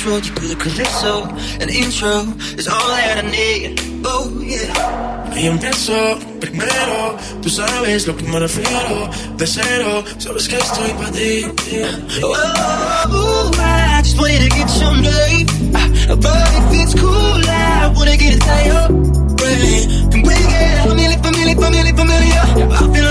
control, you do the calypso. An intro is all that I need. Oh yeah. Y empiezo primero, tú sabes lo que me refiero. De cero, sabes que estoy pa' ti. Oh, I just wanted to get some love. But if it's cool, I wanna get inside your brain. And we get familiar. I feel